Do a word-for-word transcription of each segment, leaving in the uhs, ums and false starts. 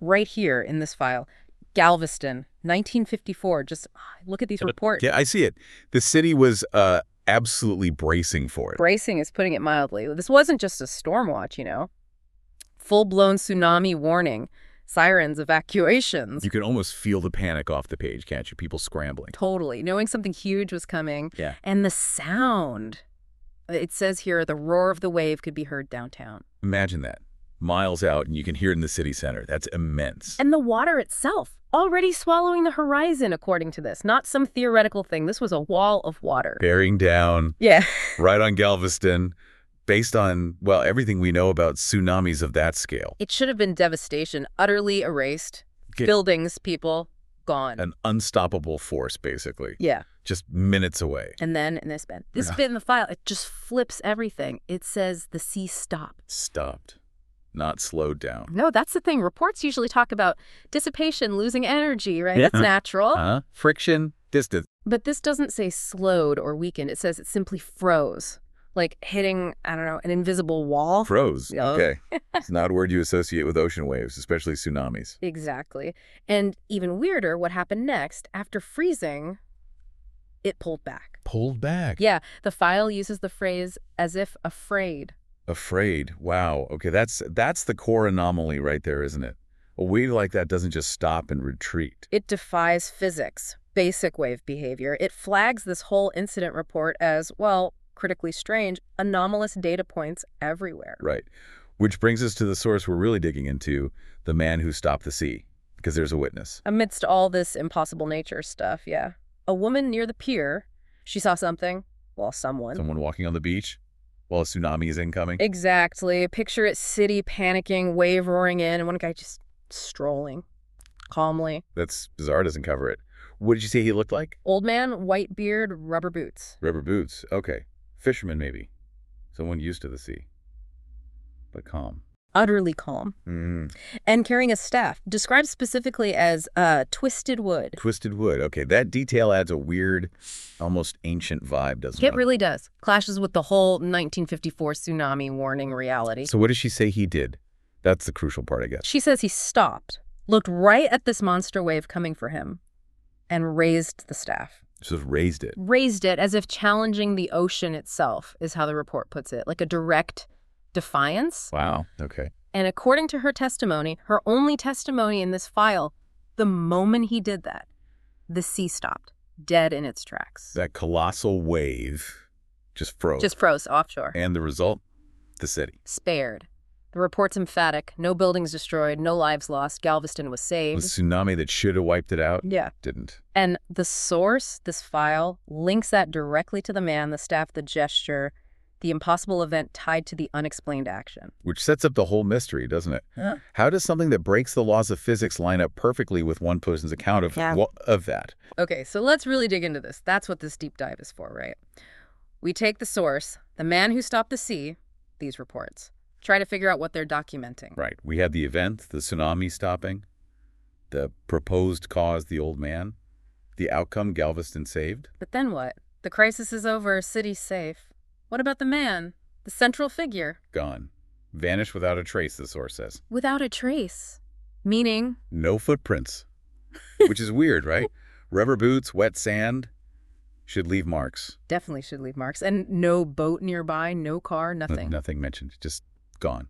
right here in this file. Galveston, nineteen fifty-four. Just look at these reports. Yeah, I see it. The city was uh, absolutely bracing for it. Bracing is putting it mildly. This wasn't just a storm watch, you know. Full-blown tsunami warning. Sirens, evacuations. You can almost feel the panic off the page, can't you? People scrambling. Totally. Knowing something huge was coming. Yeah. And the sound. It says here, the roar of the wave could be heard downtown. Imagine that. Miles out, and you can hear it in the city center. That's immense. And the water itself, already swallowing the horizon, according to this. Not some theoretical thing. This was a wall of water. Bearing down. Yeah. Right on Galveston. Based on, well, everything we know about tsunamis of that scale. It should have been devastation, utterly erased. Get Buildings, people, gone. an unstoppable force, basically. Yeah. Just minutes away. And then in this bit, this Yeah. bit in the file, it just flips everything. It says the sea stopped. Stopped. Not slowed down. No, that's the thing. Reports usually talk about dissipation, losing energy, right? Yeah. That's natural. Huh? Friction, distance. But this doesn't say slowed or weakened. It says it simply froze. Like hitting, I don't know, an invisible wall. Froze. Yeah. Okay. It's not a word you associate with ocean waves, especially tsunamis. Exactly. And even weirder, what happened next, after freezing, it pulled back. Pulled back. Yeah, the file uses the phrase as if afraid. Afraid. Wow. Okay, that's that's the core anomaly right there, isn't it? A wave like that doesn't just stop and retreat. It defies physics, basic wave behavior. It flags this whole incident report as, well, critically strange, anomalous data points everywhere. Right. Which brings us to the source we're really digging into, the man who stopped the sea, because there's a witness. Amidst all this impossible nature stuff, yeah. A woman near the pier, she saw something, well, someone. Someone walking on the beach while a tsunami is incoming. Exactly. Picture it, city panicking, wave roaring in, and one guy just strolling calmly. That's bizarre, doesn't cover it. What did you say he looked like? Old man, white beard, rubber boots. Rubber boots. Okay. Fisherman, maybe. Someone used to the sea. But calm. Utterly calm. Mm. And carrying a staff, described specifically as uh, twisted wood. Twisted wood. Okay, that detail adds a weird, almost ancient vibe, doesn't it? It really does. Clashes with the whole nineteen fifty-four tsunami warning reality. So what does she say he did? That's the crucial part, I guess. She says he stopped, looked right at this monster wave coming for him, and raised the staff. Just raised it. Raised it as if challenging the ocean itself, is how the report puts it, like a direct defiance. Wow. Okay. And according to her testimony, her only testimony in this file, the moment he did that, the sea stopped, dead in its tracks. That colossal wave just froze. Just froze offshore. And the result? The city. Spared. The report's emphatic. No buildings destroyed, no lives lost. Galveston was The saved. tsunami that should have wiped it out Yeah. didn't. And the source, this file, links that directly to the man, the staff, the gesture, the impossible event tied to the unexplained action. Which sets up the whole mystery, doesn't it? Yeah. How does something that breaks the laws of physics line up perfectly with one person's account of, Yeah. wha- of that? Okay, so let's really dig into this. That's what this deep dive is for, right? We take the source, the man who stopped the sea, these reports, try to figure out what they're documenting. Right. We had the event, the tsunami stopping, the proposed cause, the old man, the outcome, Galveston saved. But then what? The crisis is over, city's safe. What about the man, the central figure? Gone. Vanished without a trace, the source says. Without a trace. Meaning? No footprints. Which is weird, right? Rubber boots, wet sand should leave marks. Definitely should leave marks. And no boat nearby, no car, N- nothing. nothing mentioned. Just gone.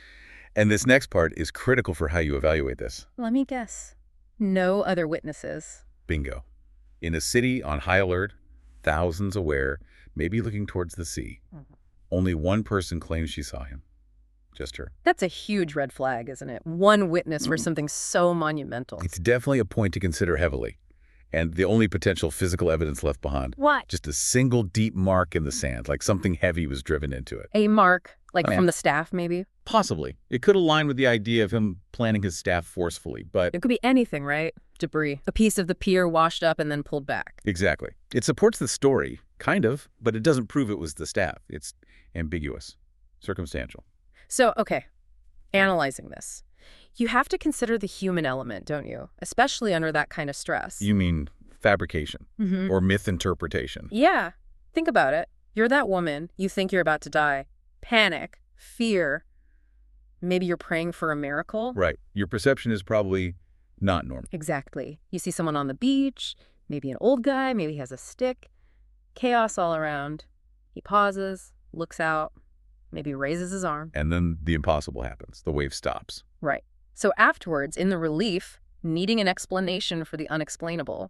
And this next part is critical for how you evaluate this. Let me guess. No other witnesses. Bingo. In a city on high alert, thousands aware, maybe looking towards the sea, Mhm. only one person claims she saw him. Just her. That's a huge red flag, isn't it? One witness for Mm. something so monumental. It's definitely a point to consider heavily. And the only potential physical evidence left behind, What? just a single deep mark in the sand, like something heavy was driven into it. A mark, like Oh, yeah. from the staff, maybe? Possibly. It could align with the idea of him planting his staff forcefully, but It could be anything, right? Debris. A piece of the pier washed up and then pulled back. exactly. It supports the story, kind of, but it doesn't prove it was the staff. It's ambiguous, circumstantial. So, okay, analyzing this. You have to consider the human element, don't you? Especially under that kind of stress. You mean fabrication Mhm. or myth interpretation? Yeah. Think about it. You're that woman. You think you're about to die. Panic. Fear. Maybe you're praying for a miracle. Right. Your perception is probably not normal. Exactly. You see someone on the beach, maybe an old guy, maybe he has a stick. Chaos all around. He pauses, looks out, maybe raises his arm. And then the impossible happens. The wave stops. Right. So afterwards, in the relief, needing an explanation for the unexplainable,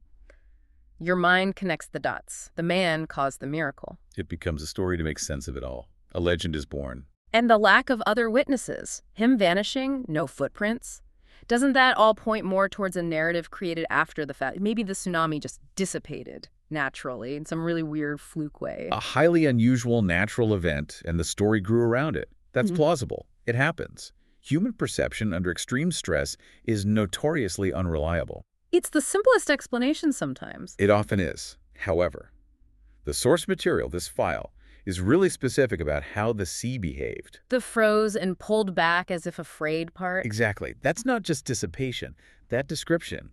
your mind connects the dots. The man caused the miracle. It becomes a story to make sense of it all. A legend is born. And the lack of other witnesses, him vanishing, no footprints. Doesn't that all point more towards a narrative created after the fact? Maybe the tsunami just dissipated naturally in some really weird fluke way. A highly unusual natural event, and the story grew around it. That's Mhm. plausible. It happens. Human perception under extreme stress is notoriously unreliable. It's the simplest explanation sometimes. It often is. However, the source material, this file, is really specific about how the sea behaved. The froze and pulled back as if afraid part. Exactly. That's not just dissipation. That description,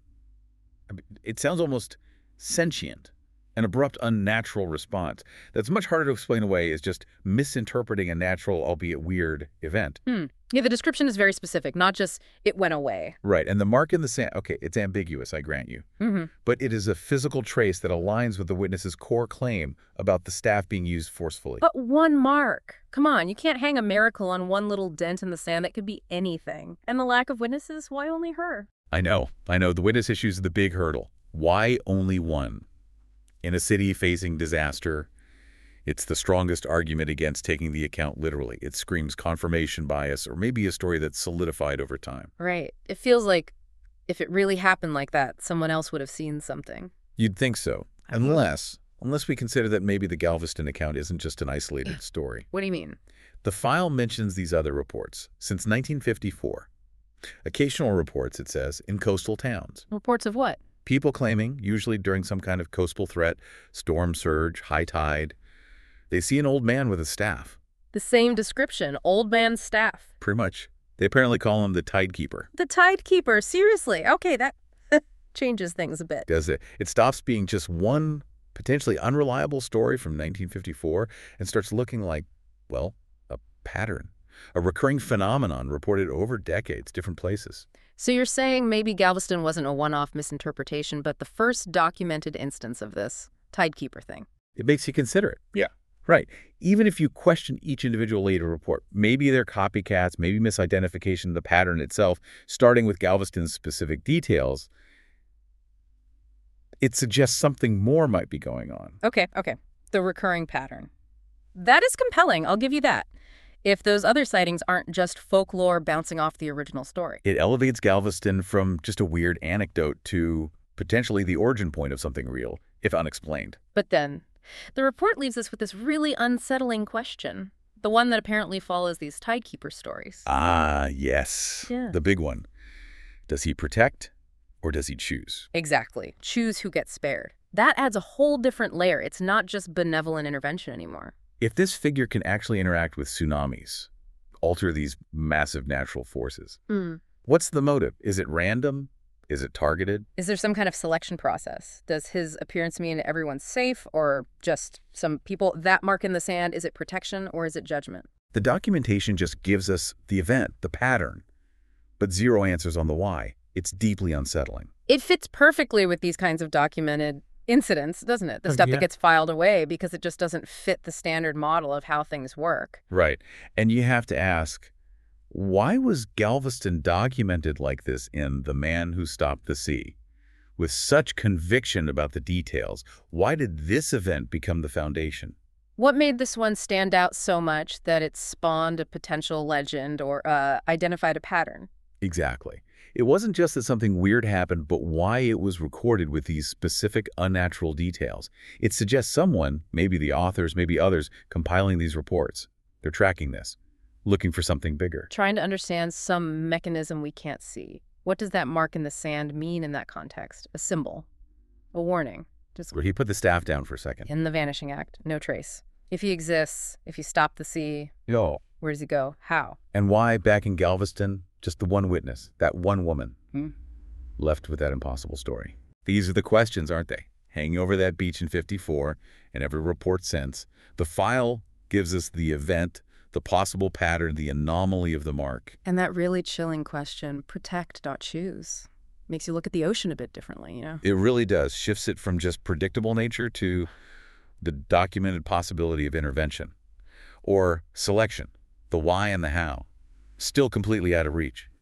I mean, it sounds almost sentient. An abrupt, unnatural response that's much harder to explain away is just misinterpreting a natural, albeit weird, event. Hmm. Yeah, the description is very specific, not just it went away. Right, and the mark in the sand, okay, it's ambiguous, I grant you. Mm-hmm. But it is a physical trace that aligns with the witness's core claim about the staff being used forcefully. But one mark. Come on, you can't hang a miracle on one little dent in the sand. That could be anything. And the lack of witnesses, why only her? I know, I know, the witness issue is the big hurdle. Why only one? In a city facing disaster, it's the strongest argument against taking the account literally. It screams confirmation bias or maybe a story that's solidified over time. Right. It feels like if it really happened like that, someone else would have seen something. You'd think so, unless, unless we consider that maybe the Galveston account isn't just an isolated story. What do you mean? The file mentions these other reports since nineteen fifty-four. Occasional reports, it says, in coastal towns. Reports of what? People claiming, usually during some kind of coastal threat, storm surge, high tide, they see an old man with a staff. The same description, old man's staff. Pretty much. They apparently call him the Tidekeeper. The Tidekeeper, seriously. Okay, that changes things a bit. Does it? It stops being just one potentially unreliable story from nineteen fifty-four and starts looking like, well, a pattern, a recurring phenomenon reported over decades, different places. So you're saying maybe Galveston wasn't a one-off misinterpretation, but the first documented instance of this Tidekeeper thing. It makes you consider it. Yeah. Right. Even if you question each individual later report, maybe they're copycats, maybe misidentification of the pattern itself, starting with Galveston's specific details, it suggests something more might be going on. Okay, okay. The recurring pattern. That is compelling, I'll give you that. If those other sightings aren't just folklore bouncing off the original story. It elevates Galveston from just a weird anecdote to potentially the origin point of something real, if unexplained. But then, the report leaves us with this really unsettling question. The one that apparently follows these Tidekeeper stories. Ah, yes. Yeah. The big one. Does he protect or does he choose? Exactly. Choose who gets spared. That adds a whole different layer. It's not just benevolent intervention anymore. If this figure can actually interact with tsunamis, alter these massive natural forces, Mm. what's the motive? Is it random? Is it targeted? Is there some kind of selection process? Does his appearance mean everyone's safe or just some people? That mark in the sand, is it protection or is it judgment? The documentation just gives us the event, the pattern, but zero answers on the why. It's deeply unsettling. It fits perfectly with these kinds of documented incidents, doesn't it? The Oh, stuff yeah. that gets filed away because it just doesn't fit the standard model of how things work. Right. And you have to ask, why was Galveston documented like this in The Man Who Stopped the Sea? With such conviction about the details, why did this event become the foundation? What made this one stand out so much that it spawned a potential legend or uh, identified a pattern? Exactly. It wasn't just that something weird happened, but why it was recorded with these specific unnatural details. It suggests someone, maybe the authors, maybe others, compiling these reports. They're tracking this, looking for something bigger. Trying to understand some mechanism we can't see. What does that mark in the sand mean in that context? A symbol? A warning? Just Where he put the staff down for a second. in the Vanishing Act, no trace. If he exists, if he stopped the sea, Yo. where does he go? How? And why, back in Galveston, just the one witness, that one woman, Hmm. left with that impossible story? These are the questions, aren't they? Hanging over that beach in fifty-four, and every report since. The file gives us the event, the possible pattern, the anomaly of the mark. And that really chilling question, protect, not choose, makes you look at the ocean a bit differently, you know? It really does. Shifts it from just predictable nature to the documented possibility of intervention. Or selection, the why and the how, still completely out of reach.